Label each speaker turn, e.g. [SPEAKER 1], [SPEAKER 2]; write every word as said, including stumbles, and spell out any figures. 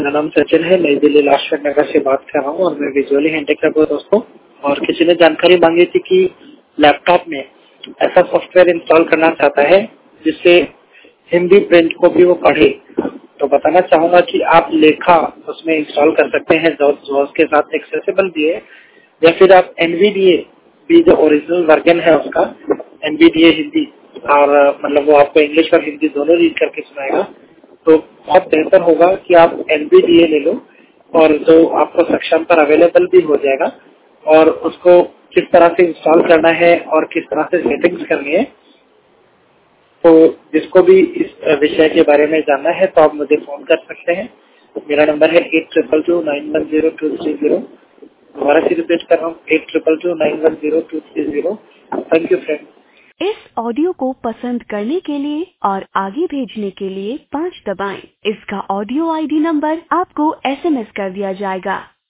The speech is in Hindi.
[SPEAKER 1] मेरा नाम सचिन है, नई दिल्ली लाजपत नगर से बात कर रहा हूँ और मैं विजुअली हैंडीकैप्ड हूँ दोस्तों। और किसी ने जानकारी मांगी थी कि लैपटॉप में ऐसा सॉफ्टवेयर इंस्टॉल करना चाहता है जिससे हिंदी प्रिंट को भी वो पढ़े। तो बताना चाहूंगा कि आप लेखा उसमें इंस्टॉल कर सकते हैं जो, जो उसके साथ एक्सेसिबल भी है, या फिर आप एनवीडीए भी जो ओरिजिनल वर्जन है उसका एनवीडीए हिंदी, और मतलब वो आपको इंग्लिश और हिंदी दोनों रीड करके सुनाएगा। तो बहुत बेहतर होगा कि आप एनवीडीए ले लो और जो आपको सक्षम पर अवेलेबल भी हो जाएगा, और उसको किस तरह से इंस्टॉल करना है और किस तरह से सेटिंग्स करनी है। तो जिसको भी इस विषय के बारे में जानना है तो आप मुझे फोन कर सकते हैं। मेरा नंबर है eight triple two nine one zero two three zero. दोबारा से रिपीट कर रहा हूँ, eight triple two nine one zero two three zero. Thank you friend.
[SPEAKER 2] इस ऑडियो को पसंद करने के लिए और आगे भेजने के लिए पाँच दबाएं। इसका ऑडियो आईडी नंबर आपको एसएमएस कर दिया जाएगा।